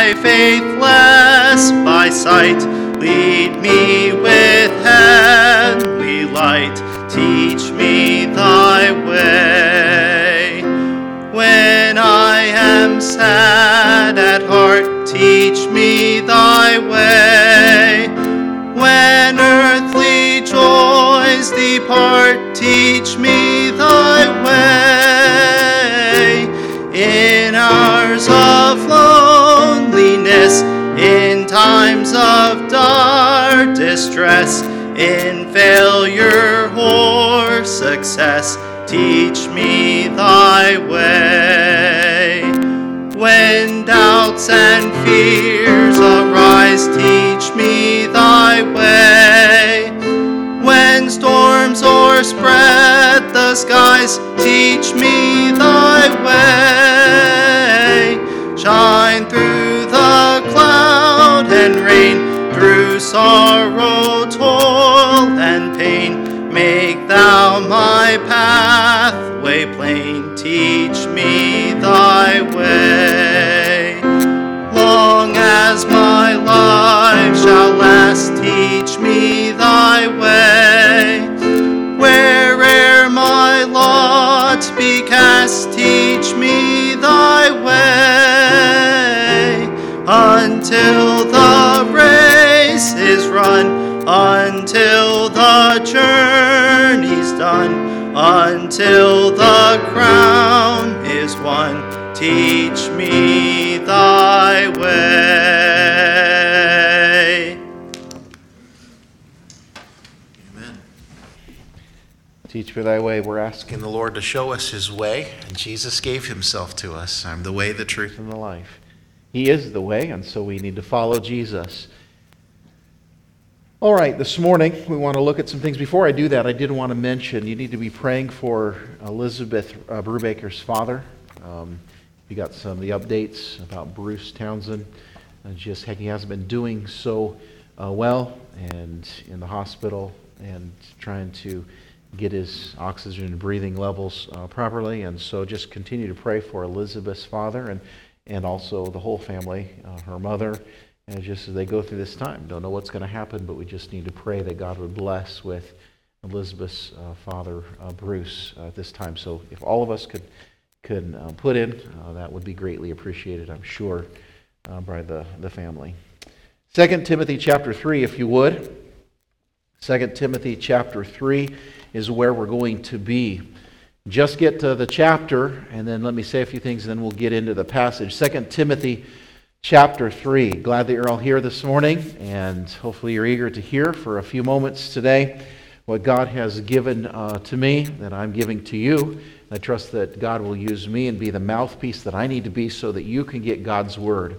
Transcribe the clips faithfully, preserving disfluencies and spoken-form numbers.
my faithless by sight. Lead me with heavenly light. Teach me thy way. When I am sad at heart, teach me thy way. When earthly joys depart, teach me thy way. In hours of loneliness, in times of dire distress, in failure or success, teach me thy way. When doubts and fears arise, teach me thy way. When storms o'erspread the skies, teach me thy way. Shine through the cloud and rain, through sorrow, toil, and pain. Make thou my pathway plain, teach me thy way. Long as my life shall last, teach me thy way. Where'er my lot be cast, teach me thy way. Until the race is run, until the journey's done, until the crown is won, teach me thy way. Amen. Teach me thy way. We're asking the Lord to show us his way, and Jesus gave himself to us. I'm the way, the truth, and the life. He is the way, and so we need to follow Jesus. All right, this morning we want to look at some things. Before I do that, I did want to mention you need to be praying for Elizabeth uh, Brubaker's father. Um, you got some of the updates about Bruce Townsend. Uh, just he hasn't been doing so uh, well, and in the hospital, and trying to get his oxygen and breathing levels uh, properly. And so just continue to pray for Elizabeth's father and and also the whole family, uh, her mother. And just as they go through this time, don't know what's going to happen, but we just need to pray that God would bless with Elizabeth's uh, father, uh, Bruce, uh, at this time. So if all of us could could uh, put in, uh, that would be greatly appreciated, I'm sure, uh, by the, the family. Second Timothy chapter three, if you would. Second Timothy chapter three is where we're going to be. Just get to the chapter, and then let me say a few things, and then we'll get into the passage. Second Timothy chapter three. Glad that you're all here this morning, and hopefully you're eager to hear for a few moments today what God has given uh, to me, that I'm giving to you. I trust that God will use me and be the mouthpiece that I need to be so that you can get God's word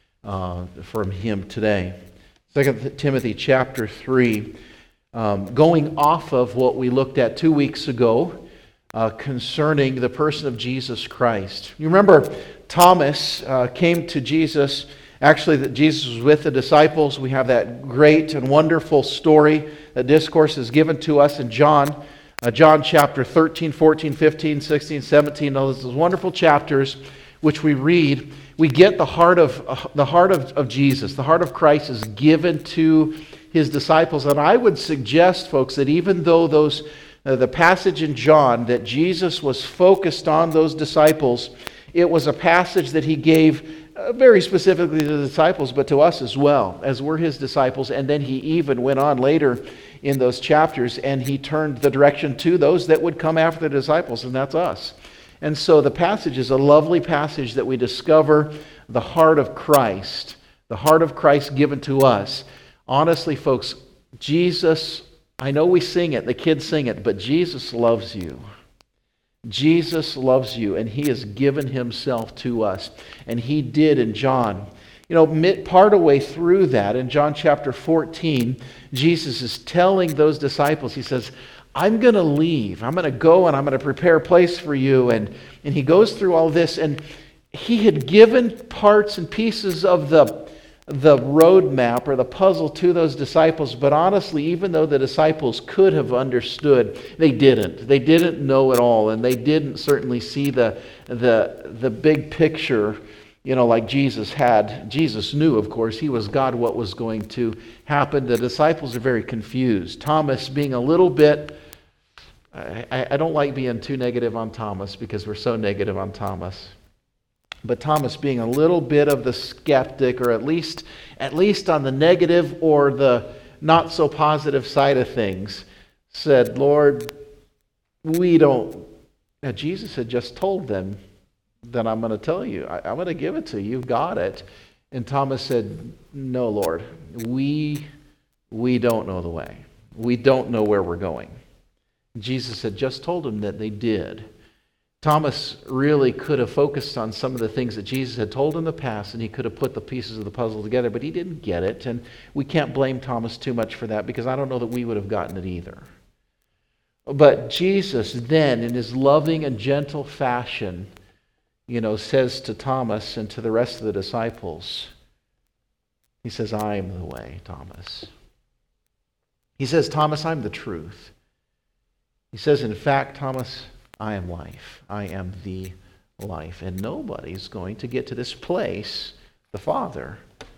uh, from Him today. Second Timothy chapter three, um, going off of what we looked at two weeks ago, Uh, concerning the person of Jesus Christ. You remember Thomas uh, came to Jesus, actually that Jesus was with the disciples. We have that great and wonderful story, that discourse is given to us in John, uh, John chapter thirteen, fourteen, fifteen, sixteen, seventeen, those, those wonderful chapters which we read. We get the heart of uh, the heart of, of Jesus, the heart of Christ is given to His disciples. And I would suggest, folks, that even though those Uh, the passage in John that Jesus was focused on those disciples, it was a passage that He gave uh, very specifically to the disciples, but to us as well, as we're His disciples. And then He even went on later in those chapters, and He turned the direction to those that would come after the disciples, and that's us. And so the passage is a lovely passage that we discover the heart of Christ, the heart of Christ given to us. Honestly, folks, Jesus, I know we sing it, the kids sing it, but Jesus loves you. Jesus loves you, and He has given Himself to us. And He did in John. You know, part of the way through that, in John chapter fourteen, Jesus is telling those disciples, He says, I'm going to leave. I'm going to go and I'm going to prepare a place for you. And, and He goes through all this, and He had given parts and pieces of the the roadmap or the puzzle to those disciples, but honestly, even though the disciples could have understood, they didn't. They didn't know it all, and they didn't certainly see the the the big picture you know, like Jesus had. Jesus knew, of course, he was God, what was going to happen. The disciples are very confused. Thomas being a little bit, I, I don't like being too negative on Thomas because we're so negative on Thomas. But Thomas being a little bit of the skeptic, or at least, at least on the negative or the not so positive side of things, said, Lord, we don't. Now, Jesus had just told them that I'm going to tell you. I, I'm going to give it to you. You've got it. And Thomas said, no, Lord, we, we don't know the way. We don't know where we're going. Jesus had just told them that they did. Thomas really could have focused on some of the things that Jesus had told in the past, and he could have put the pieces of the puzzle together, but he didn't get it. And we can't blame Thomas too much for that, because I don't know that we would have gotten it either. But Jesus then, in his loving and gentle fashion, you know, says to Thomas and to the rest of the disciples, he says, I am the way, Thomas. He says, Thomas, I'm the truth. He says, in fact, Thomas, I am life. I am the life. And nobody's going to get to this place, the Father,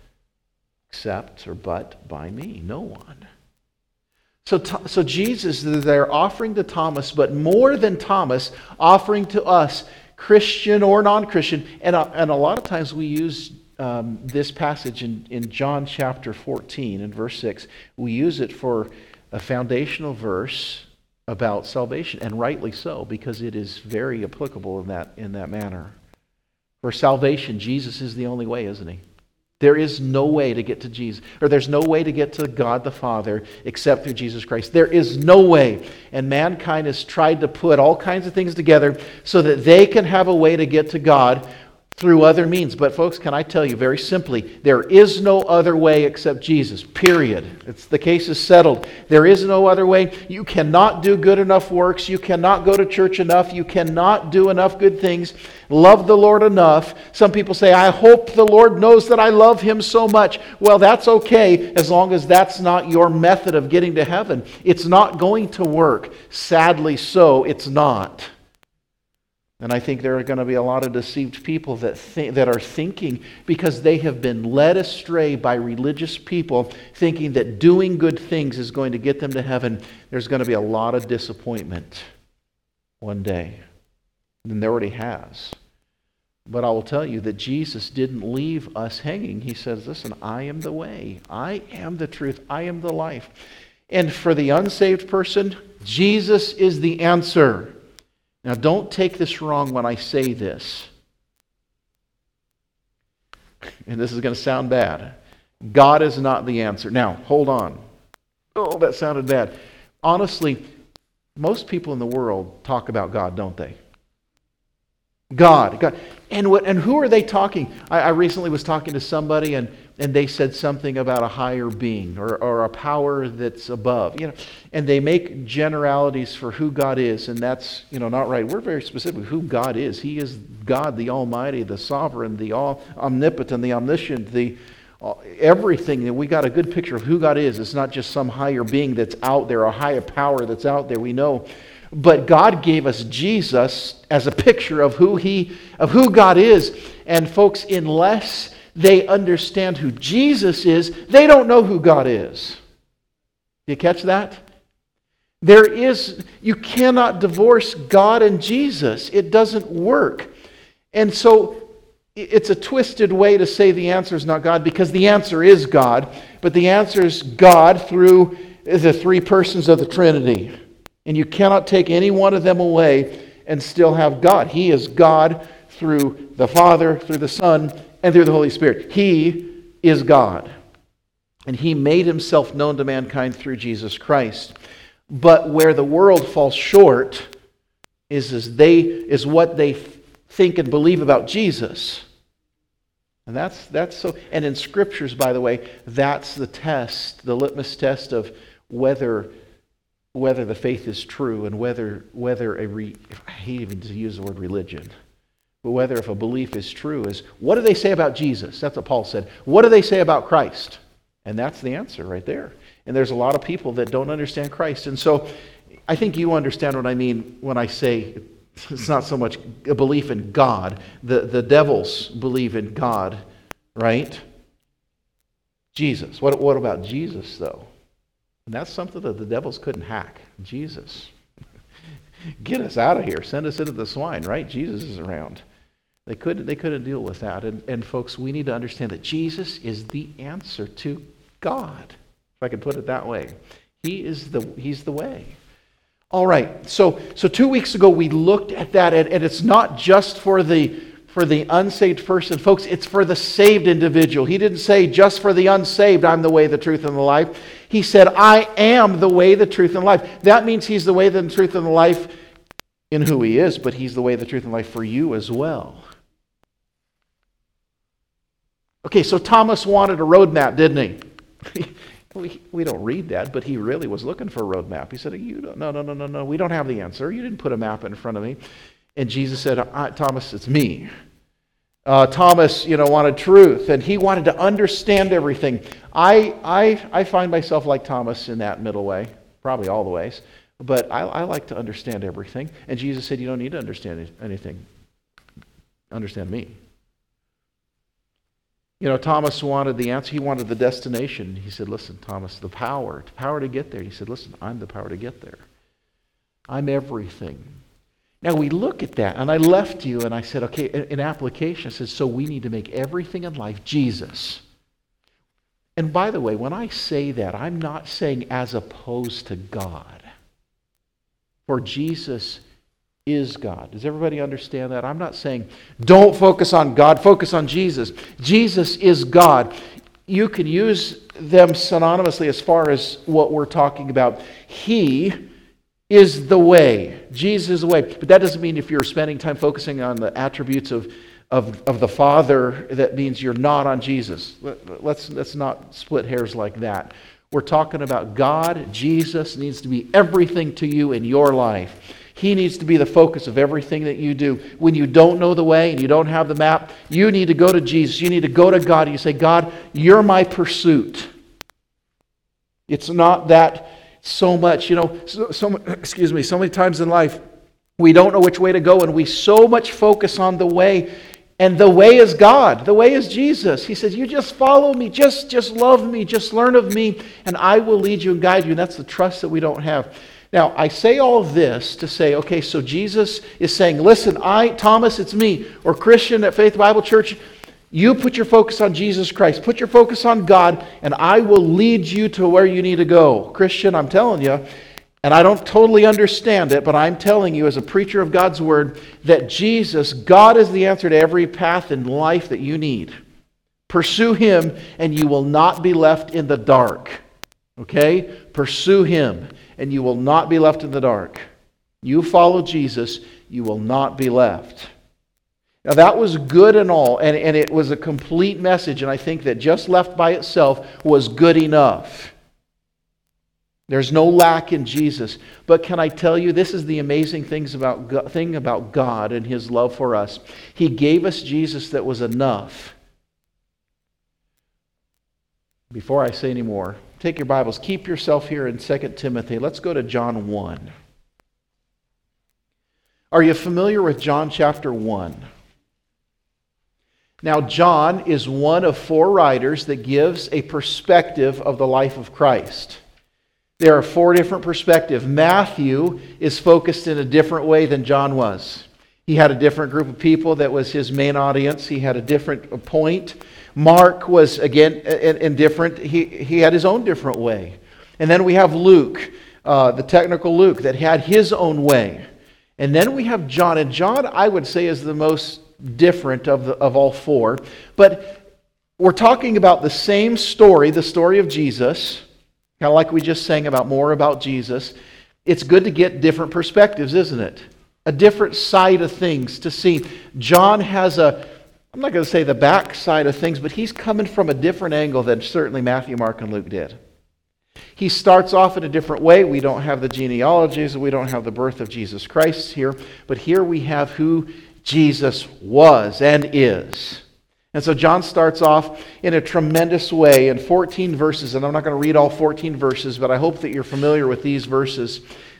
except or but by me. No one. So, so Jesus, they're offering to Thomas, but more than Thomas, offering to us, Christian or non-Christian. And, uh, and a lot of times we use um, this passage in, in John chapter fourteen and verse six. We use it for a foundational verse about salvation, and rightly so, because it is very applicable in that, in that manner. For salvation, Jesus is the only way, isn't he? There is no way to get to Jesus, or there's no way to get to God the Father except through Jesus Christ. There is no way. And mankind has tried to put all kinds of things together so that they can have a way to get to God through other means. But folks, can I tell you very simply, there is no other way except Jesus, period. It's, the case is settled. There is no other way. You cannot do good enough works. You cannot go to church enough. You cannot do enough good things. Love the Lord enough. Some people say, I hope the Lord knows that I love Him so much. Well, that's okay, as long as that's not your method of getting to heaven. It's not going to work. Sadly so, it's not. And I think there are going to be a lot of deceived people that think, that are thinking, because they have been led astray by religious people, thinking that doing good things is going to get them to heaven. There's going to be a lot of disappointment one day. And there already has. But I will tell you that Jesus didn't leave us hanging. He says, listen, I am the way. I am the truth. I am the life. And for the unsaved person, Jesus is the answer. Now, don't take this wrong when I say this. And this is going to sound bad. God is not the answer. Now, hold on. Oh, that sounded bad. Honestly, most people in the world talk about God, don't they? God. God. And what? And who are they talking? I, I recently was talking to somebody, and, and they said something about a higher being or, or a power that's above. You know, and they make generalities for who God is, and that's, you know, not right. We're very specific who God is. He is God, the Almighty, the Sovereign, the all omnipotent, the omniscient, the uh, everything. We got a good picture of who God is. It's not just some higher being that's out there, a higher power that's out there. We know. But God gave us Jesus as a picture of who He, of who God is. And folks, unless they understand who Jesus is, they don't know who God is. Do you catch that? There is, you cannot divorce God and Jesus. It doesn't work. And so it's a twisted way to say the answer is not God, because the answer is God, but the answer is God through the three persons of the Trinity. And you cannot take any one of them away and still have God. He is God through the Father, through the Son, and through the Holy Spirit. He is God. And He made Himself known to mankind through Jesus Christ. But where the world falls short is, is, they, is what they think and believe about Jesus. And that's, that's so. And in Scriptures, by the way, that's the test, the litmus test of whether whether the faith is true, and whether whether a re, I hate even to use the word religion, but whether if a belief is true is, what do they say about Jesus? That's what Paul said. What do they say about Christ? And that's the answer right there. And there's a lot of people that don't understand Christ. And so I think you understand what I mean when I say It's not so much a belief in God. The, the devils believe in God, right? Jesus. What, what about Jesus, though? And that's something that the devils couldn't hack. Jesus. Get us out of here. Send us into the swine, right? Jesus is around. They couldn't, they couldn't deal with that. And, and folks, we need to understand that Jesus is the answer to God, if I can put it that way. He is the, he's the way. All right, so so two weeks ago we looked at that, and, and it's not just for the for the unsaved person, folks. It's for the saved individual. He didn't say just for the unsaved, I'm the way, the truth, and the life. He said, I am the way, the truth, and the life. That means He's the way, the truth, and the life in who He is, but He's the way, the truth, and life for you as well. Okay, so Thomas wanted a roadmap, didn't he? We, we don't read that, but he really was looking for a roadmap. He said, "You don't, no, no, no, no, no. We don't have the answer. You didn't put a map in front of me." And Jesus said, "Thomas, it's me." Uh, Thomas, you know, wanted truth, and he wanted to understand everything. I, I, I find myself like Thomas in that middle way, probably all the ways. But I, I like to understand everything. And Jesus said, "You don't need to understand anything. Understand me." You know, Thomas wanted the answer. He wanted the destination. He said, "Listen, Thomas, the power, the power to get there." He said, "Listen, I'm the power to get there. I'm everything." Now we look at that, and I left you, and I said, okay, in application, I said, so we need to make everything in life Jesus. And by the way, when I say that, I'm not saying as opposed to God. For Jesus is God. Does everybody understand that? I'm not saying don't focus on God, focus on Jesus. Jesus is God. You can use them synonymously as far as what we're talking about. He is the way. Jesus is the way. But that doesn't mean if you're spending time focusing on the attributes of, of, of the Father, that means you're not on Jesus. Let's, let's not split hairs like that. We're talking about God. Jesus needs to be everything to you in your life. He needs to be the focus of everything that you do. When you don't know the way and you don't have the map, you need to go to Jesus. You need to go to God. You say, God, you're my pursuit. It's not that so much, you know, so, so excuse me, so many times in life, we don't know which way to go, and we so much focus on the way, and the way is God. The way is Jesus. He says, you just follow me, just, just love me, just learn of me, and I will lead you and guide you. And that's the trust that we don't have. Now, I say all of this to say, okay, so Jesus is saying, listen, I, Thomas, it's me, or Christian at Faith Bible Church, you put your focus on Jesus Christ. Put your focus on God, and I will lead you to where you need to go. Christian, I'm telling you, and I don't totally understand it, but I'm telling you as a preacher of God's Word that Jesus, God is the answer to every path in life that you need. Pursue Him, and you will not be left in the dark. Okay? Pursue Him, and you will not be left in the dark. You follow Jesus, you will not be left. Now that was good and all, and, and it was a complete message, and I think that just left by itself was good enough. There's no lack in Jesus. But can I tell you, this is the amazing things about God, thing about God and His love for us. He gave us Jesus that was enough. Before I say any more, take your Bibles, keep yourself here in Second Timothy. Let's go to John one. Are you familiar with John chapter one? Now, John is one of four writers that gives a perspective of the life of Christ. There are four different perspectives. Matthew is focused in a different way than John was. He had a different group of people that was his main audience. He had a different point. Mark was, again, indifferent. He, he had his own different way. And then we have Luke, uh, the technical Luke, that had his own way. And then we have John. And John, I would say, is the most different of, the, of all four. But we're talking about the same story, the story of Jesus, kind of like we just sang about more about Jesus. It's good to get different perspectives, isn't it? A different side of things to see. John has a, I'm not going to say the back side of things, but he's coming from a different angle than certainly Matthew, Mark, and Luke did. He starts off in a different way. We don't have the genealogies, we don't have the birth of Jesus Christ here, but here we have who Jesus was and is. And so John starts off in a tremendous way in fourteen verses, and I'm not going to read all fourteen verses, but I hope that you're familiar with these verses.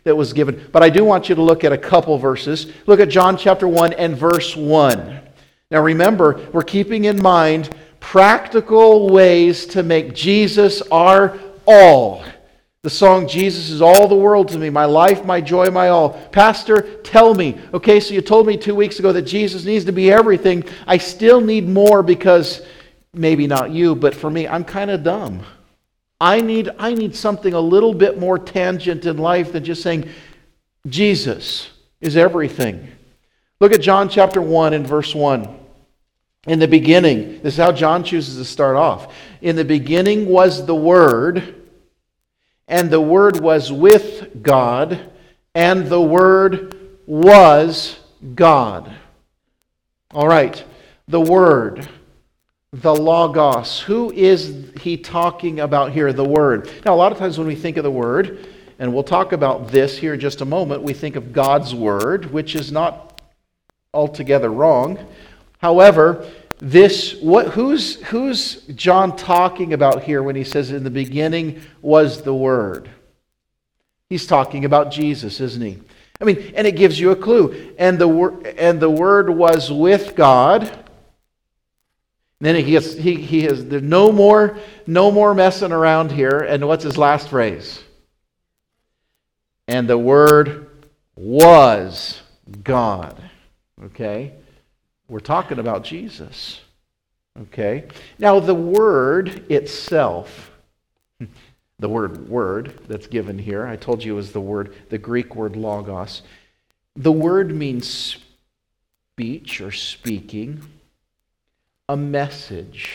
that was given. But I do want you to look at a couple verses. Look at John chapter one and verse one. Now remember, we're keeping in mind practical ways to make Jesus our all. The song, Jesus is all the world to me, my life, my joy, my all. Pastor, tell me. Okay, so you told me two weeks ago that Jesus needs to be everything. I still need more because, maybe not you, but for me, I'm kind of dumb. I need, I need something a little bit more tangent in life than just saying, Jesus is everything. Look at John chapter one and verse one. In the beginning, this is how John chooses to start off. In the beginning was the Word, and the Word was with God, and the Word was God. All right, the Word, the Logos. Who is he talking about here, the Word? Now, a lot of times when we think of the Word, and we'll talk about this here in just a moment, we think of God's Word, which is not altogether wrong. However, this what who's who's John talking about here when he says in the beginning was the Word? He's talking about Jesus, isn't he? I mean, and it gives you a clue. And the word and the Word was with God. And then he gets he he has there's no more no more messing around here. And what's his last phrase? And the Word was God. Okay? We're talking about Jesus. Okay? Now, the word itself, the word word that's given here, I told you it was the word, the Greek word logos. The word means speech or speaking, a message,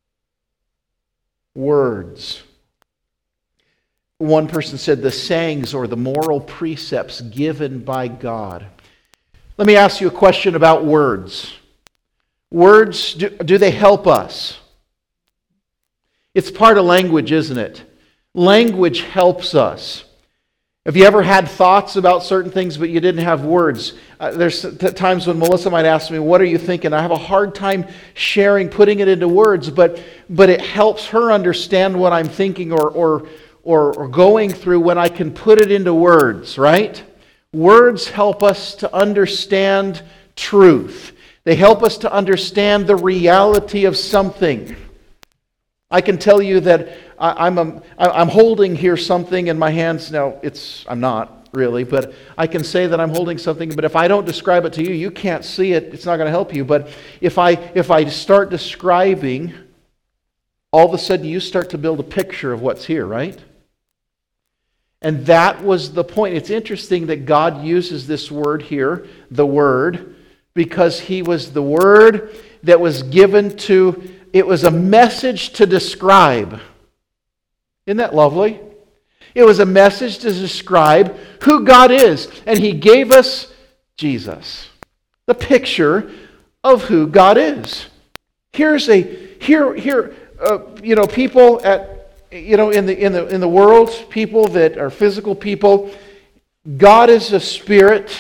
words. One person said the sayings or the moral precepts given by God. Let me ask you a question about words. Words, do, do they help us? It's part of language, isn't it? Language helps us. Have you ever had thoughts about certain things but you didn't have words? Uh, there's t- times when Melissa might ask me, what are you thinking? I have a hard time sharing, putting it into words, but but it helps her understand what I'm thinking or or or, or going through when I can put it into words, right? Words help us to understand truth. They help us to understand the reality of something. I can tell you that I, I'm a, I'm holding here something in my hands. Now, it's I'm not really, but I can say that I'm holding something. But if I don't describe it to you, you can't see it. It's not going to help you. But if I if I start describing, all of a sudden you start to build a picture of what's here, right? And that was the point. It's interesting that God uses this word here, the Word, because He was the Word that was given to, it was a message to describe. Isn't that lovely? It was a message to describe who God is. And He gave us Jesus, the picture of who God is. Here's a, here, here, uh, you know, people at, You know, in the in the in the world, people that are physical people, God is a spirit,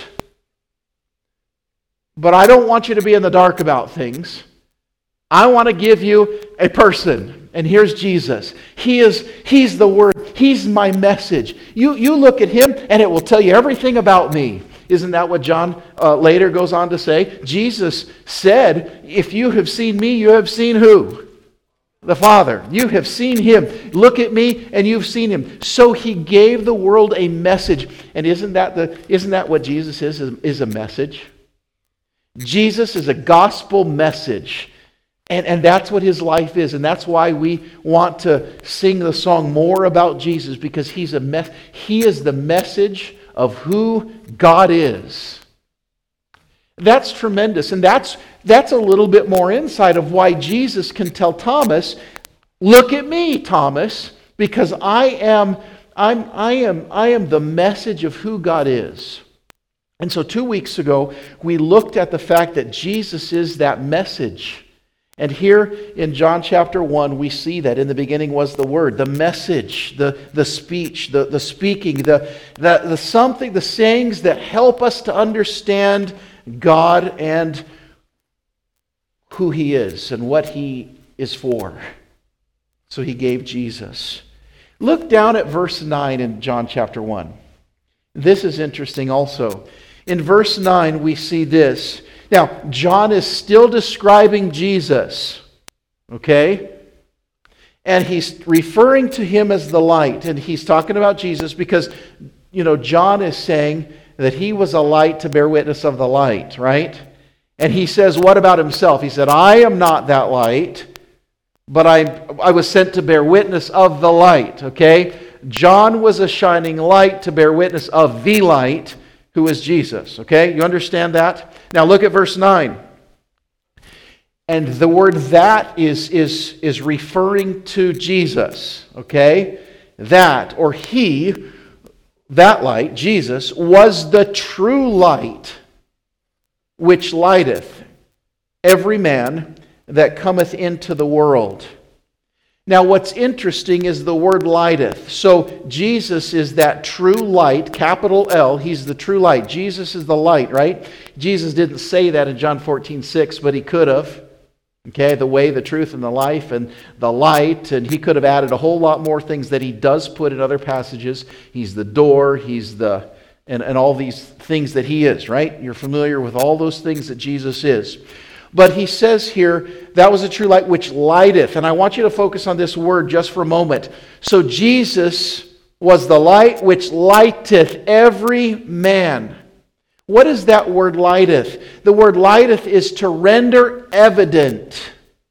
but I don't want you to be in the dark about things. I want to give you a person, and here's Jesus. He is He's the Word. He's my message. You you look at Him, and it will tell you everything about me. Isn't that what John uh, later goes on to say? Jesus said, "If you have seen me, you have seen who? The Father. You have seen Him. Look at me and you've seen Him." So He gave the world a message. And isn't that the isn't that what Jesus is, is a message? Jesus is a gospel message. And, and that's what His life is. And that's why we want to sing the song more about Jesus, because He's a me- He is the message of who God is. That's tremendous. And that's that's a little bit more insight of why Jesus can tell Thomas, "Look at me, Thomas, because I am I'm I am I am the message of who God is." And so two weeks ago, we looked at the fact that Jesus is that message. And here in John chapter one, we see that in the beginning was the Word, the message, the, the speech, the, the speaking, the, the, the something, the sayings that help us to understand God and who He is and what He is for. So He gave Jesus. Look down at verse nine in John chapter one. This is interesting also. In verse nine, we see this. Now, John is still describing Jesus, okay? And he's referring to him as the light. And he's talking about Jesus because, you know, John is saying that he was a light to bear witness of the light, right? And he says, what about himself? He said, I am not that light, but I, I was sent to bear witness of the light, okay? John was a shining light to bear witness of the light, who is Jesus, okay? You understand that? Now look at verse nine. And the word that is, is, is referring to Jesus, okay? That, or he, that light, Jesus, was the true light, which lighteth every man that cometh into the world. Now what's interesting is the word lighteth. So Jesus is that true light, capital L, he's the true light. Jesus is the light, right? Jesus didn't say that in John fourteen six, but he could have. Okay, the way, the truth, and the life, and the light, and he could have added a whole lot more things that he does put in other passages. He's the door, he's the, and, and all these things that he is, right? You're familiar with all those things that Jesus is. But he says here, that was a true light which lighteth. And I want you to focus on this word just for a moment. So Jesus was the light which lighteth every man. What is that word lighteth? The word lighteth is to render evident.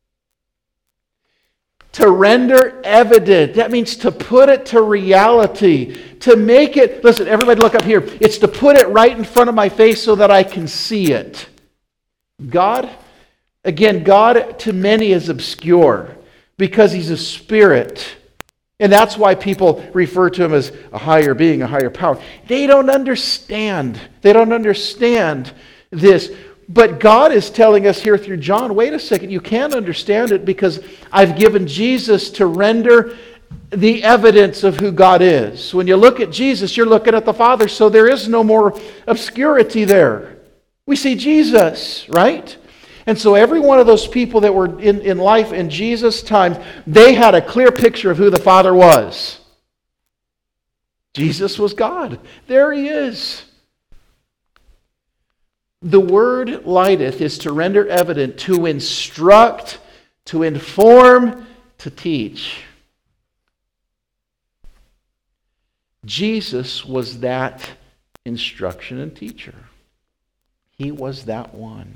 To render evident. That means to put it to reality. To make it, listen, everybody look up here. It's to put it right in front of my face so that I can see it. God, again, God to many is obscure because He's a spirit. And that's why people refer to Him as a higher being, a higher power. They don't understand. They don't understand this. But God is telling us here through John, wait a second, you can't understand it because I've given Jesus to render the evidence of who God is. When you look at Jesus, you're looking at the Father, so there is no more obscurity there. We see Jesus, right? And so every one of those people that were in, in life in Jesus' time, they had a clear picture of who the Father was. Jesus was God. There He is. The word lighteth is to render evident, to instruct, to inform, to teach. Jesus was that instruction and teacher. He was that one.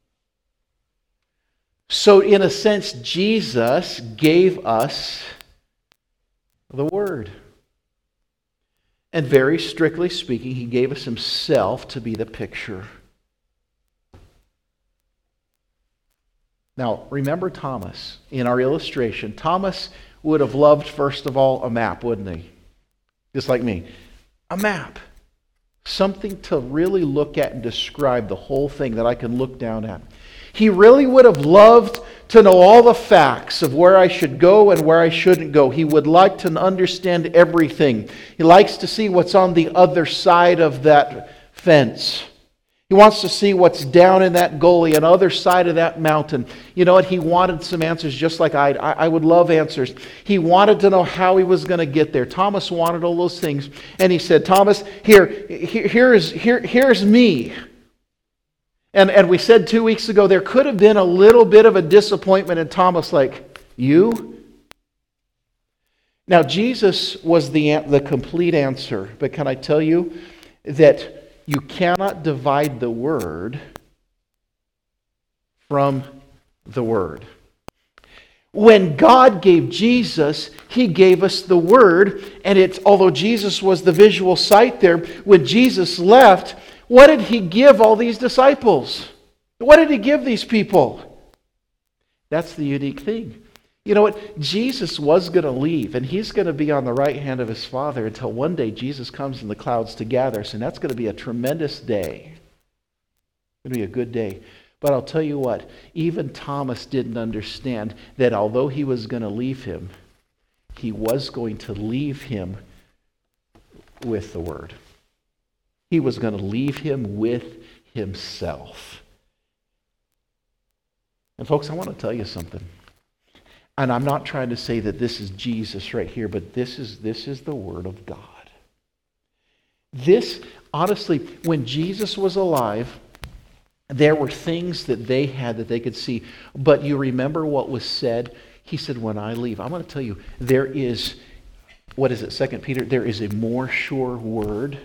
So in a sense, Jesus gave us the Word. And very strictly speaking, He gave us Himself to be the picture. Now, remember Thomas. In our illustration, Thomas would have loved, first of all, a map, wouldn't he? Just like me. A map. Something to really look at and describe the whole thing that I can look down at. He really would have loved to know all the facts of where I should go and where I shouldn't go. He would like to understand everything. He likes to see what's on the other side of that fence. He wants to see what's down in that gully, on the other side of that mountain. You know what? He wanted some answers just like I I would love answers. He wanted to know how he was going to get there. Thomas wanted all those things. And he said, Thomas, here, here, here's, here, here's me. And, and we said two weeks ago, there could have been a little bit of a disappointment in Thomas, like, you? Now, Jesus was the, the complete answer. But can I tell you that you cannot divide the Word from the Word. When God gave Jesus, He gave us the Word. And it's, although Jesus was the visual sight there, when Jesus left, what did He give all these disciples? What did He give these people? That's the unique thing. You know what? Jesus was going to leave, and He's going to be on the right hand of His Father until one day Jesus comes in the clouds to gather us, and that's going to be a tremendous day. It's going to be a good day. But I'll tell you what, even Thomas didn't understand that although he was going to leave Him, He was going to leave Him with the Word. He was going to leave Him with Himself. And folks, I want to tell you something. And I'm not trying to say that this is Jesus right here, but this is, this is the Word of God. this, honestly, when Jesus was alive, there were things that they had that they could see. But you remember what was said? He said, when I leave, I'm going to tell you, there is, what is it, Second Peter? There is a more sure word.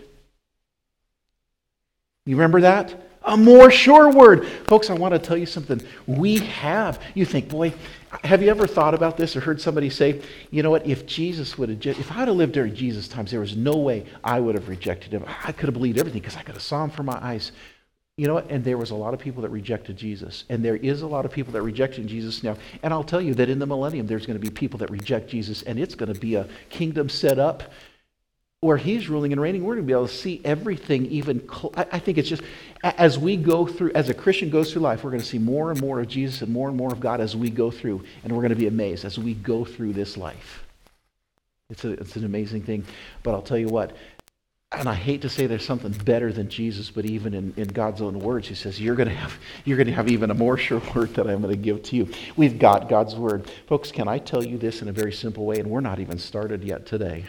You remember that? A more sure word. Folks, I want to tell you something. We have, you think, boy, have you ever thought about this or heard somebody say, you know what, if Jesus would have, just, if I would have lived during Jesus' times, there was no way I would have rejected him. I could have believed everything because I could have saw him from my eyes. You know what? And there was a lot of people that rejected Jesus. And there is a lot of people that rejected Jesus now. And I'll tell you that in the millennium, there's going to be people that reject Jesus, and it's going to be a kingdom set up where he's ruling and reigning. We're going to be able to see everything even, cl- I think it's just, as we go through, as a Christian goes through life, we're going to see more and more of Jesus and more and more of God as we go through. And we're going to be amazed as we go through this life. It's, a, it's an amazing thing. But I'll tell you what, and I hate to say there's something better than Jesus, but even in, in God's own words, he says, you're going to have you're going to have even a more sure word that I'm going to give to you. We've got God's word. Folks, can I tell you this in a very simple way? And we're not even started yet today.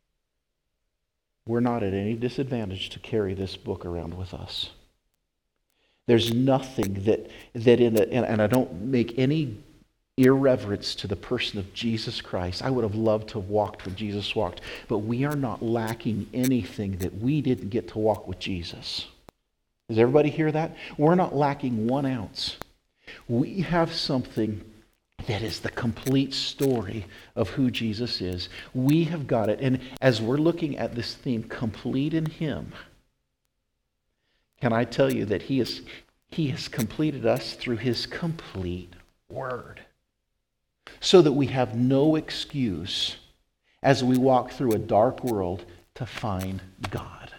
We're not at any disadvantage to carry this book around with us. There's nothing that, that in it, and, and I don't make any irreverence to the person of Jesus Christ. I would have loved to have walked where Jesus walked, but we are not lacking anything that we didn't get to walk with Jesus. Does everybody hear that? We're not lacking one ounce. We have something that is the complete story of who Jesus is. We have got it. And as we're looking at this theme, complete in him, can I tell you that he has, he has completed us through his complete word, so that we have no excuse as we walk through a dark world to find God.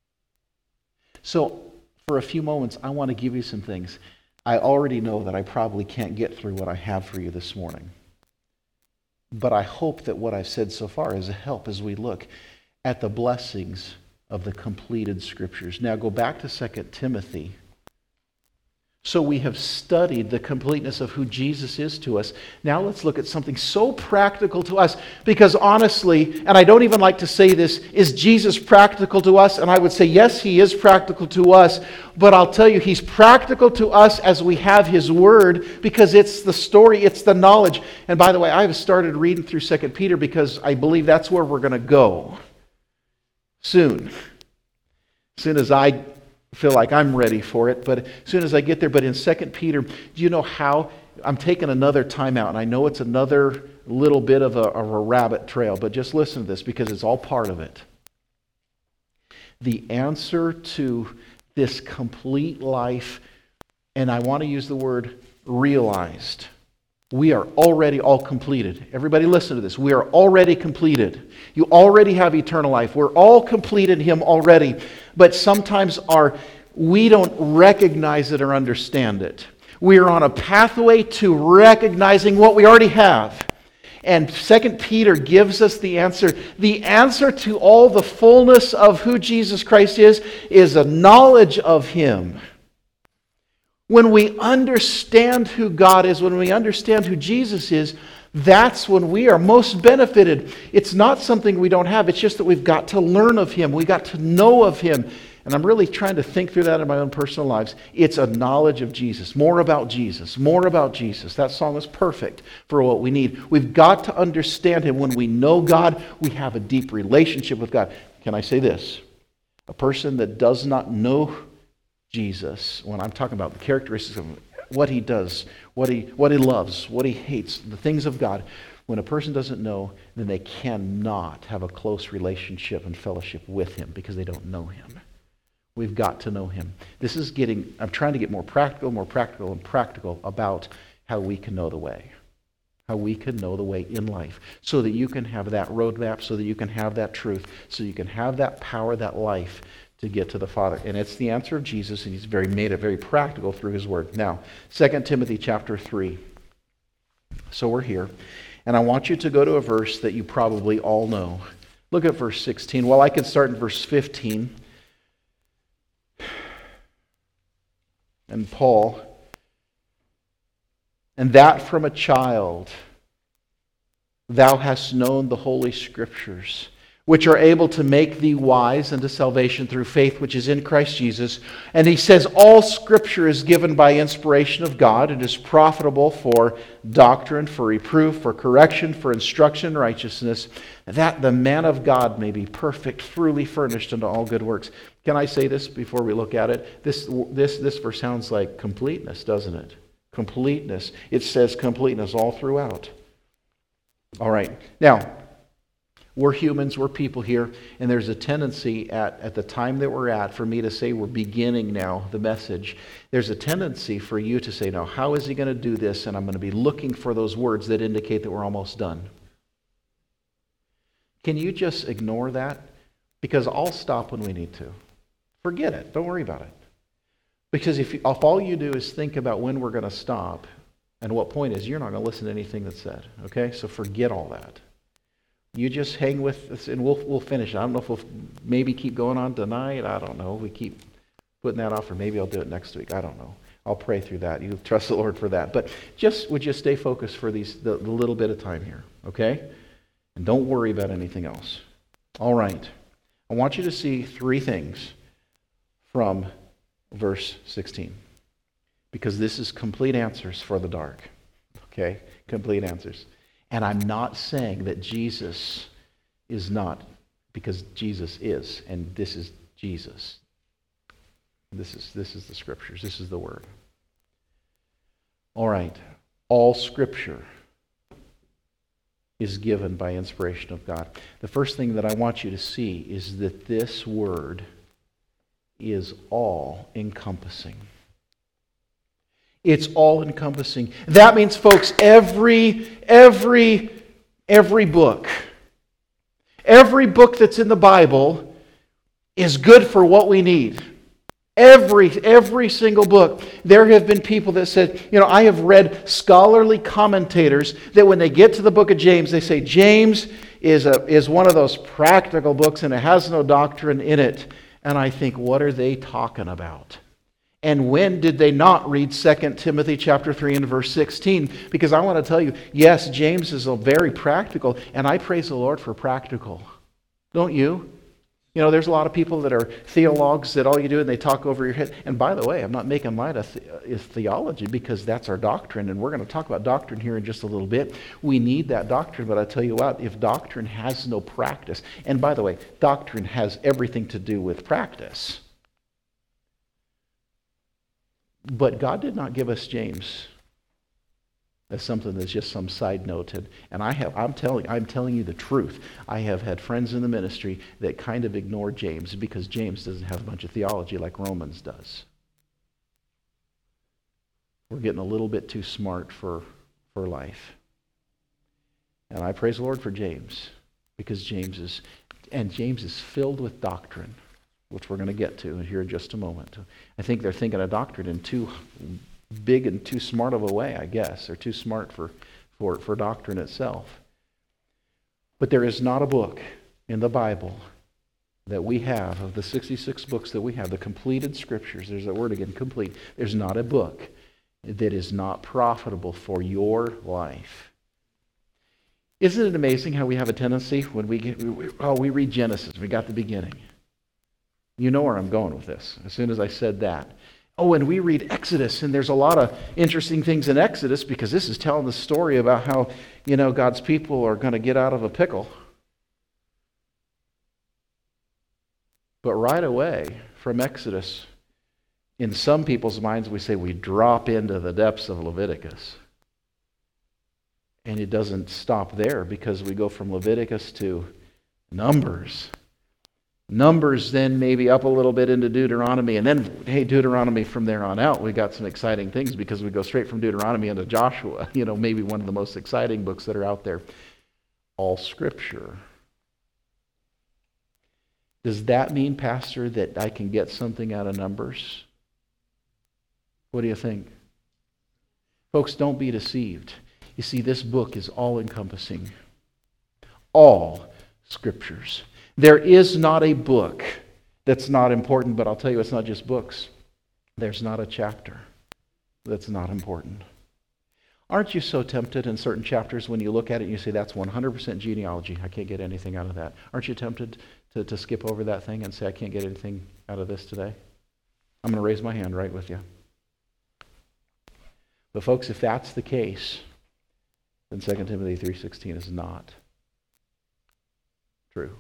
So for a few moments, I want to give you some things. I already know that I probably can't get through what I have for you this morning. But I hope that what I've said so far is a help as we look at the blessings of the completed Scriptures. Now go back to Second Timothy. So we have studied the completeness of who Jesus is to us. Now let's look at something so practical to us. Because honestly, and I don't even like to say this, is Jesus practical to us? And I would say, yes, he is practical to us. But I'll tell you, he's practical to us as we have his word, because it's the story, it's the knowledge. And by the way, I've started reading through Second Peter because I believe that's where we're going to go soon. As soon as I feel like I'm ready for it, but as soon as I get there. But in Second Peter, do you know how? I'm taking another time out, and I know it's another little bit of a, of a rabbit trail, but just listen to this because it's all part of it. The answer to this complete life, and I want to use the word realized. We are already all completed. Everybody listen to this. We are already completed. You already have eternal life. We're all complete in him already. But sometimes our we don't recognize it or understand it. We are on a pathway to recognizing what we already have. And Second Peter gives us the answer. The answer to all the fullness of who Jesus Christ is, is a knowledge of him. When we understand who God is, when we understand who Jesus is, that's when we are most benefited. It's not something we don't have. It's just that we've got to learn of him. We've got to know of him. And I'm really trying to think through that in my own personal lives. It's a knowledge of Jesus. More about Jesus. More about Jesus. That song is perfect for what we need. We've got to understand him. When we know God, we have a deep relationship with God. Can I say this? A person that does not know Jesus, when I'm talking about the characteristics of what he does, what he what he loves, what he hates, the things of God, when a person doesn't know, then they cannot have a close relationship and fellowship with him because they don't know him. We've got to know him. This is getting, I'm trying to get more practical, more practical, and practical about how we can know the way. How we can know the way in life. So that you can have that roadmap, so that you can have that truth, so you can have that power, that life to get to the Father. And it's the answer of Jesus, and he's very made it very practical through his word. Now, Second Timothy chapter three. So we're here. And I want you to go to a verse that you probably all know. Look at verse sixteen. Well, I could start in verse fifteen. And Paul, and that from a child thou hast known the Holy Scriptures, which are able to make thee wise unto salvation through faith which is in Christ Jesus. And he says, all Scripture is given by inspiration of God and is profitable for doctrine, for reproof, for correction, for instruction in righteousness, that the man of God may be perfect, truly furnished unto all good works. Can I say this before we look at it? This, this, this verse sounds like completeness, doesn't it? Completeness. It says completeness all throughout. All right. Now, we're humans, we're people here, and there's a tendency at, at the time that we're at for me to say we're beginning now the message. There's a tendency for you to say, now, how is he going to do this? And I'm going to be looking for those words that indicate that we're almost done. Can you just ignore that? Because I'll stop when we need to. Forget it. Don't worry about it. Because if, if all you do is think about when we're going to stop and what point is, you're not going to listen to anything that's said. Okay? So forget all that. You just hang with us, and we'll we'll finish. I don't know if we'll maybe keep going on tonight. I don't know. We keep putting that off, or maybe I'll do it next week. I don't know. I'll pray through that. You trust the Lord for that. But just would you stay focused for these the, the little bit of time here, okay? And don't worry about anything else. All right. I want you to see three things from verse sixteen, because this is complete answers for the dark. Okay? Complete answers. And I'm not saying that Jesus is not, because Jesus is, and this is Jesus. This is this is the Scriptures. This is the Word. All right. All Scripture is given by inspiration of God. The first thing that I want you to see is that this Word is all-encompassing. It's all-encompassing. That means, folks, every, every, every book, every book that's in the Bible is good for what we need. Every, every single book. There have been people that said, you know, I have read scholarly commentators that when they get to the book of James, they say, James is, a, is one of those practical books and it has no doctrine in it. And I think, what are they talking about? And when did they not read Second Timothy chapter three and verse sixteen? Because I want to tell you, yes, James is a very practical, and I praise the Lord for practical. Don't you? You know, there's a lot of people that are theologues that all you do and they talk over your head. And by the way, I'm not making light of the- theology because that's our doctrine, and we're going to talk about doctrine here in just a little bit. We need that doctrine, but I tell you what, if doctrine has no practice, and by the way, doctrine has everything to do with practice. But God did not give us James as something that's just some side note. And, and I have, I'm telling, I'm telling you the truth. I have had friends in the ministry that kind of ignore James because James doesn't have a bunch of theology like Romans does. We're getting a little bit too smart for, for life. And I praise the Lord for James because James is, and James is filled with doctrine, which we're going to get to here in just a moment. I think they're thinking of doctrine in too big and too smart of a way, I guess. They're too smart for, for, for doctrine itself. But there is not a book in the Bible that we have, of the sixty-six books that we have, the completed Scriptures, there's that word again, complete. There's not a book that is not profitable for your life. Isn't it amazing how we have a tendency when we get, we, oh, we read Genesis, we got the beginning. You know where I'm going with this, as soon as I said that. Oh, and we read Exodus, and there's a lot of interesting things in Exodus because this is telling the story about how, you know, God's people are going to get out of a pickle. But right away from Exodus, in some people's minds, we say we drop into the depths of Leviticus. And it doesn't stop there because we go from Leviticus to Numbers. Numbers then maybe up a little bit into Deuteronomy, and then, hey, Deuteronomy from there on out, we got some exciting things because we go straight from Deuteronomy into Joshua, you know, maybe one of the most exciting books that are out there. All Scripture. Does that mean, Pastor, that I can get something out of Numbers? What do you think? Folks, don't be deceived. You see, this book is all-encompassing. All Scriptures. There is not a book that's not important, but I'll tell you, it's not just books. There's not a chapter that's not important. Aren't you so tempted in certain chapters when you look at it and you say, that's one hundred percent genealogy, I can't get anything out of that? Aren't you tempted to, to skip over that thing and say, I can't get anything out of this today? I'm going to raise my hand right with you. But folks, if that's the case, then Second Timothy three sixteen is not true.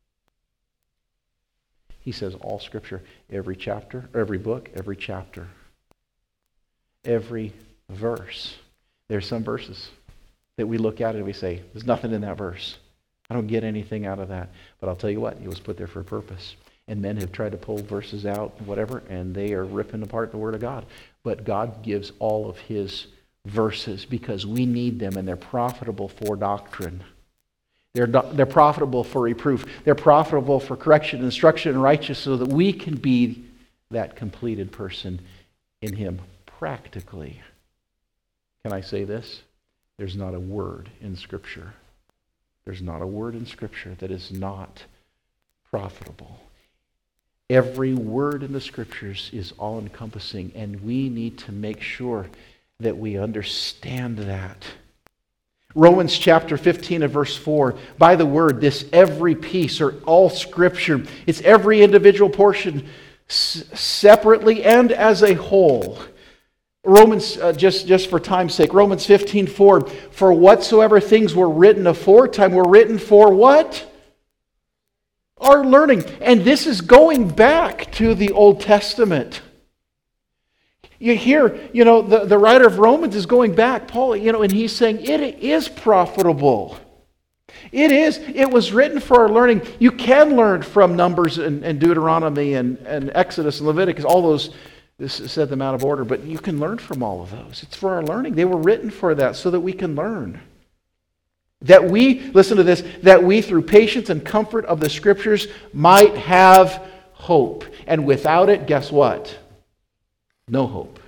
He says all Scripture, every chapter, every book, every chapter, every verse. There's some verses that we look at and we say, there's nothing in that verse. I don't get anything out of that. But I'll tell you what, it was put there for a purpose. And men have tried to pull verses out, whatever, and they are ripping apart the Word of God. But God gives all of His verses because we need them, and they're profitable for doctrine. They're, they're profitable for reproof. They're profitable for correction, instruction, and righteousness, so that we can be that completed person in Him practically. Can I say this? There's not a word in Scripture. There's not a word in Scripture that is not profitable. Every word in the Scriptures is all-encompassing, and we need to make sure that we understand that. Romans chapter fifteen and verse four, by the word, this every piece, or all Scripture, it's every individual portion s- separately and as a whole. Romans, uh, just, just for time's sake, Romans fifteen four, for whatsoever things were written aforetime were written for what? Our learning. And this is going back to the Old Testament. You hear, you know, the, the writer of Romans is going back, Paul, you know, and he's saying it is profitable. It is. It was written for our learning. You can learn from Numbers and, and Deuteronomy and, and Exodus and Leviticus, all those. This set them out of order, but you can learn from all of those. It's for our learning. They were written for that so that we can learn. That we, listen to this, that we through patience and comfort of the Scriptures might have hope. And without it, guess what? No hope.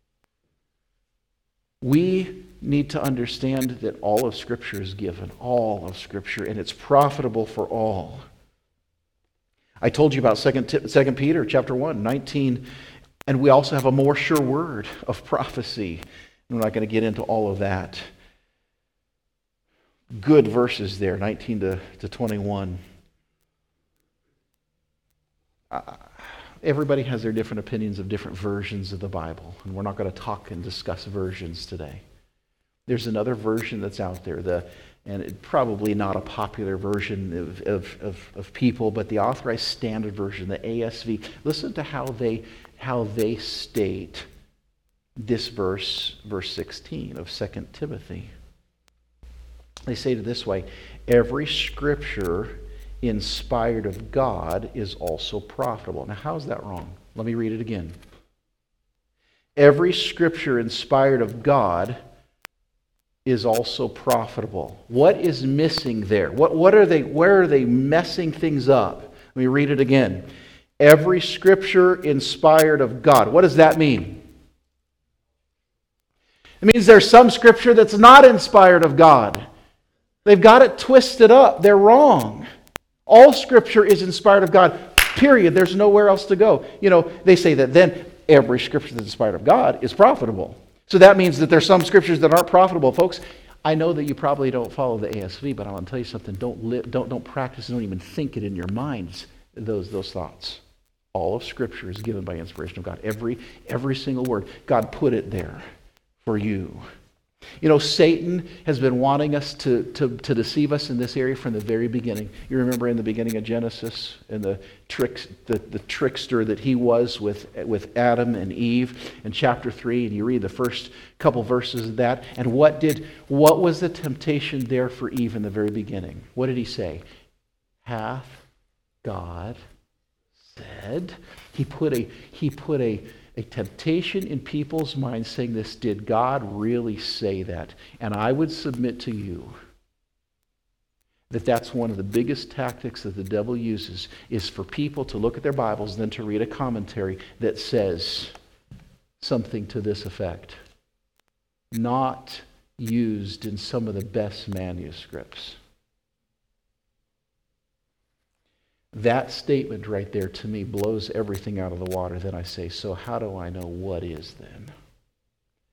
We need to understand that all of Scripture is given, all of Scripture, and it's profitable for all. I told you about Second Peter chapter one, nineteen. And we also have a more sure word of prophecy. We're not going to get into all of that. Good verses there, nineteen to twenty-one. Uh, everybody has their different opinions of different versions of the Bible. And we're not going to talk and discuss versions today. There's another version that's out there, the, and it, probably not a popular version of, of, of, of people, but the Authorized Standard Version, the A S V. Listen to how they... how they state this verse, verse sixteen of Second Timothy. They say it this way, every Scripture inspired of God is also profitable. Now, how is that wrong? Let me read it again. Every Scripture inspired of God is also profitable. What is missing there? What, what are they, where are they messing things up? Let me read it again. Every Scripture inspired of God. What does that mean? It means there's some Scripture that's not inspired of God. They've got it twisted up. They're wrong. All Scripture is inspired of God. Period. There's nowhere else to go. You know, they say that then every Scripture that's inspired of God is profitable. So that means that there's some Scriptures that aren't profitable. Folks, I know that you probably don't follow the A S V, but I want to tell you something. Don't live, don't, don't practice, don't even think it in your minds, those, those thoughts. All of Scripture is given by inspiration of God. Every, every single word. God put it there for you. You know, Satan has been wanting us to, to, to deceive us in this area from the very beginning. You remember in the beginning of Genesis and the tricks, the, the trickster that he was with, with Adam and Eve in chapter three, and you read the first couple verses of that. And what did what was the temptation there for Eve in the very beginning? What did he say? Hath God said? He put a he put a A temptation in people's minds saying this, did God really say that? And I would submit to you that that's one of the biggest tactics that the devil uses, is for people to look at their Bibles and then to read a commentary that says something to this effect. Not used in some of the best manuscripts. That statement right there to me blows everything out of the water. Then I say, so how do I know what is then?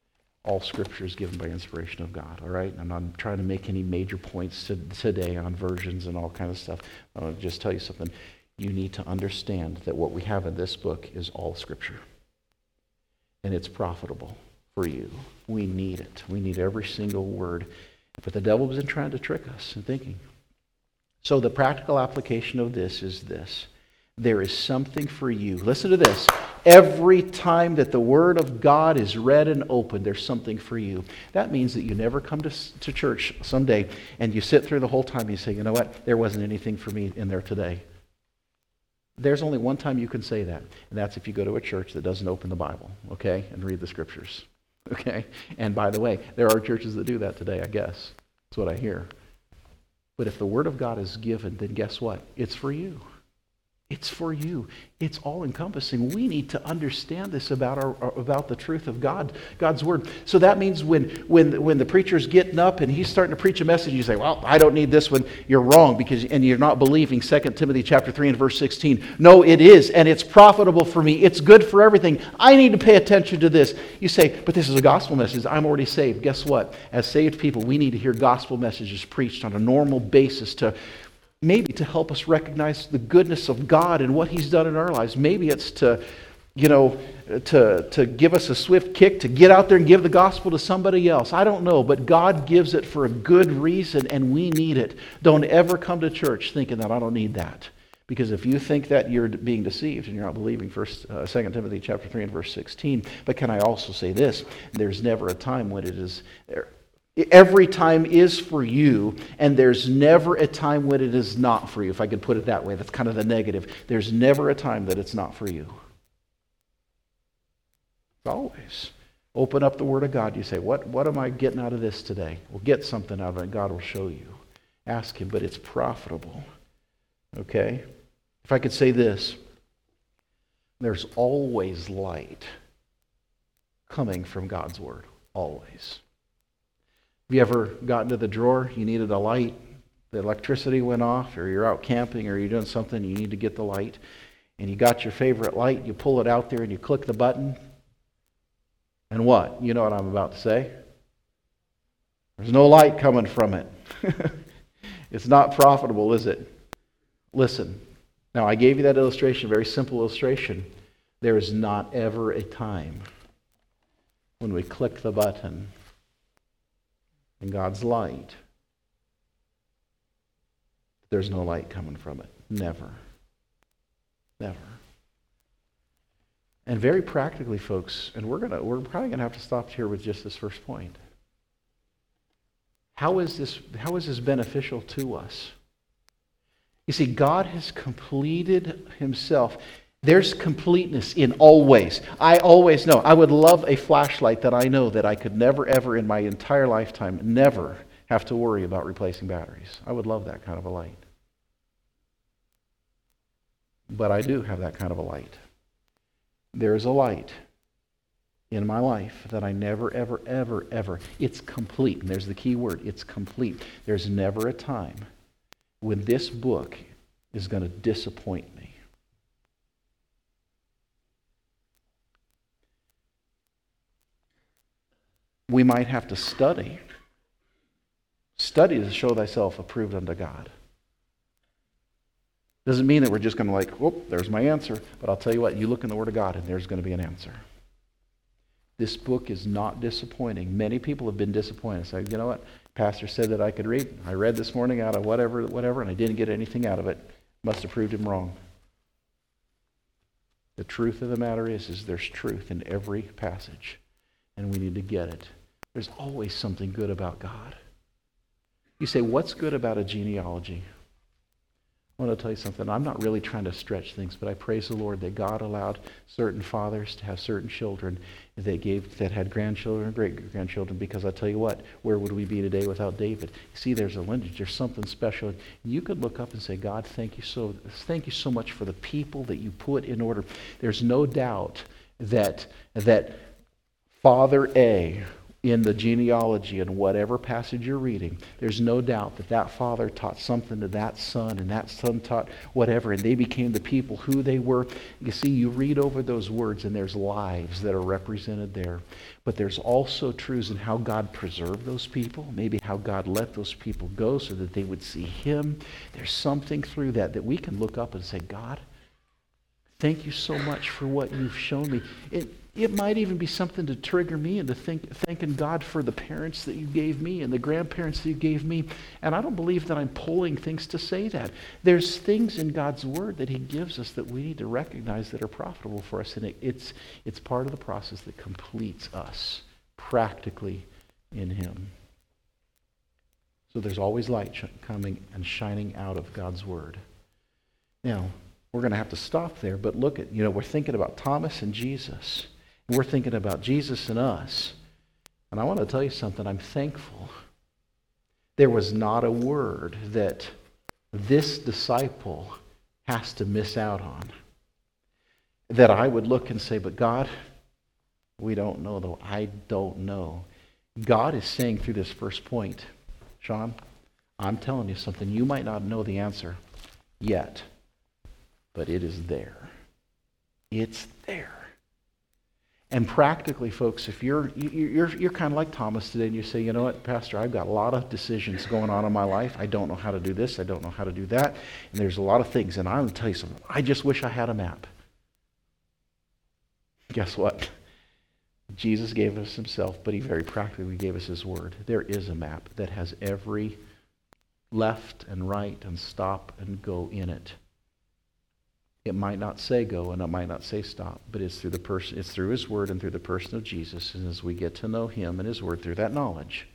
All Scripture is given by inspiration of God, all right? I'm not trying to make any major points to, today on versions and all kind of stuff. I want to just tell you something. You need to understand that what we have in this book is all Scripture. And it's profitable for you. We need it. We need every single word. But the devil has been trying to trick us in thinking. So the practical application of this is this. There is something for you. Listen to this. Every time that the Word of God is read and opened, there's something for you. That means that you never come to, to church someday and you sit through the whole time and you say, you know what, there wasn't anything for me in there today. There's only one time you can say that, and that's if you go to a church that doesn't open the Bible, okay, and read the Scriptures, okay? And by the way, there are churches that do that today, I guess. That's what I hear. But if the Word of God is given, then guess what? It's for you. It's for you. It's all-encompassing. We need to understand this about our about the truth of God, God's Word. So that means when when when the preacher's getting up and he's starting to preach a message, you say, "Well, I don't need this one." You're wrong because and you're not believing Second Timothy chapter three and verse sixteen. No, it is, and it's profitable for me. It's good for everything. I need to pay attention to this. You say, "But this is a gospel message. I'm already saved." Guess what? As saved people, we need to hear gospel messages preached on a normal basis to maybe to help us recognize the goodness of God and what He's done in our lives. Maybe it's to, you know, to, to give us a swift kick, to get out there and give the gospel to somebody else. I don't know, but God gives it for a good reason, and we need it. Don't ever come to church thinking that I don't need that. Because if you think that, you're being deceived and you're not believing First, uh, Second Timothy chapter three and verse sixteen. But can I also say this? There's never a time when it is... Every time is for you, and there's never a time when it is not for you, if I could put it that way. That's kind of the negative. There's never a time that it's not for you. Always. Open up the Word of God. You say, what, what am I getting out of this today? Well, get something out of it. God will show you. Ask Him, but it's profitable. Okay? If I could say this, there's always light coming from God's Word. Always. Have you ever gotten to the drawer, you needed a light, the electricity went off, or you're out camping, or you're doing something, you need to get the light, and you got your favorite light, you pull it out there and you click the button, and what? You know what I'm about to say? There's no light coming from it. It's not profitable, is it? Listen, now I gave you that illustration, very simple illustration. There is not ever a time when we click the button in God's light, there's no light coming from it. Never. Never. And very practically, folks, and we're gonna we're probably gonna have to stop here with just this first point. How is this how is this beneficial to us? You see, God has completed Himself. There's completeness in all ways. I always know. I would love a flashlight that I know that I could never, ever in my entire lifetime, never have to worry about replacing batteries. I would love that kind of a light. But I do have that kind of a light. There's a light in my life that I never, ever, ever, ever, it's complete. And there's the key word, it's complete. There's never a time when this book is going to disappoint me. We might have to study. Study to show thyself approved unto God. Doesn't mean that we're just going to like, whoop, there's my answer. But I'll tell you what, you look in the Word of God and there's going to be an answer. This book is not disappointing. Many people have been disappointed. Say, you know what, Pastor said that I could read. I read this morning out of whatever, whatever, and I didn't get anything out of it. Must have proved him wrong. The truth of the matter is, is there's truth in every passage. And we need to get it. There's always something good about God. You say, what's good about a genealogy? I want to tell you something. I'm not really trying to stretch things, but I praise the Lord that God allowed certain fathers to have certain children that gave that had grandchildren and great-grandchildren, because I tell you what, where would we be today without David? You see, there's a lineage, there's something special. You could look up and say, God, thank you so thank you so much for the people that you put in order. There's no doubt that that Father A in the genealogy and whatever passage you're reading, there's no doubt that that father taught something to that son, and that son taught whatever, and they became the people who they were. You see, you read over those words, and there's lives that are represented there. But there's also truths in how God preserved those people, maybe how God let those people go so that they would see Him. There's something through that that we can look up and say, God, thank you so much for what you've shown me. It, it might even be something to trigger me into think, thanking God for the parents that you gave me and the grandparents that you gave me. And I don't believe that I'm pulling things to say that. There's things in God's Word that He gives us that we need to recognize that are profitable for us. And it, it's, it's part of the process that completes us practically in Him. So there's always light sh- coming and shining out of God's Word. Now, we're going to have to stop there, but look at, you know, we're thinking about Thomas and Jesus. And we're thinking about Jesus and us. And I want to tell you something. I'm thankful. There was not a word that this disciple has to miss out on that I would look and say, but God, we don't know though. I don't know. God is saying through this first point, Sean, I'm telling you something. You might not know the answer yet, but it is there. It's there. And practically, folks, if you're you're you're kind of like Thomas today, and you say, you know what, Pastor, I've got a lot of decisions going on in my life. I don't know how to do this. I don't know how to do that. And there's a lot of things. And I'm going to tell you something. I just wish I had a map. Guess what? Jesus gave us Himself, but He very practically gave us His Word. There is a map that has every left and right and stop and go in it. It might not say go and it might not say stop, but it's through the person, it's through His Word and through the person of Jesus. And as we get to know Him and His Word through that knowledge,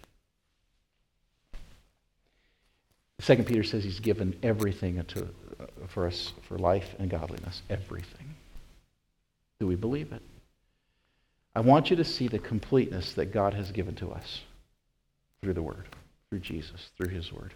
Second Peter says He's given everything to, uh, for us for life and godliness. Everything. Do we believe it? I want you to see the completeness that God has given to us through the Word, through Jesus, through His Word.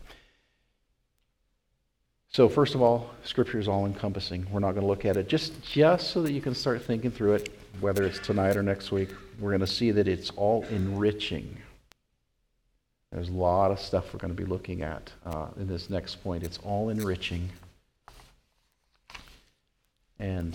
So first of all, Scripture is all-encompassing. We're not going to look at it just, just so that you can start thinking through it, whether it's tonight or next week. We're going to see that it's all enriching. There's a lot of stuff we're going to be looking at uh, in this next point. It's all enriching. And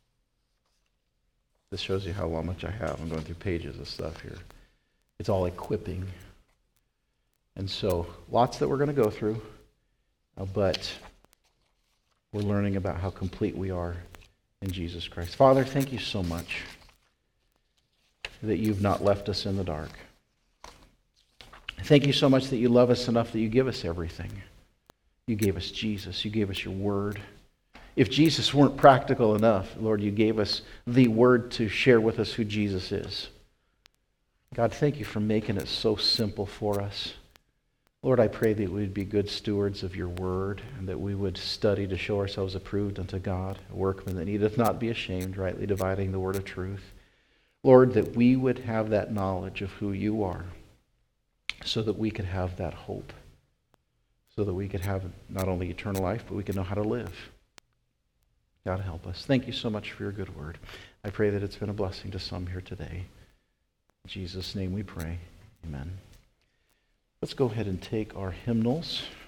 this shows you how much I have. I'm going through pages of stuff here. It's all equipping. And so, lots that we're going to go through, uh, but we're learning about how complete we are in Jesus Christ. Father, thank you so much that you've not left us in the dark. Thank you so much that you love us enough that you give us everything. You gave us Jesus. You gave us your Word. If Jesus weren't practical enough, Lord, you gave us the Word to share with us who Jesus is. God, thank you for making it so simple for us. Lord, I pray that we would be good stewards of your Word, and that we would study to show ourselves approved unto God, a workman that needeth not be ashamed, rightly dividing the word of truth. Lord, that we would have that knowledge of who you are, so that we could have that hope, so that we could have not only eternal life, but we could know how to live. God, help us. Thank you so much for your good word. I pray that it's been a blessing to some here today. In Jesus' name we pray. Amen. Let's go ahead and take our hymnals.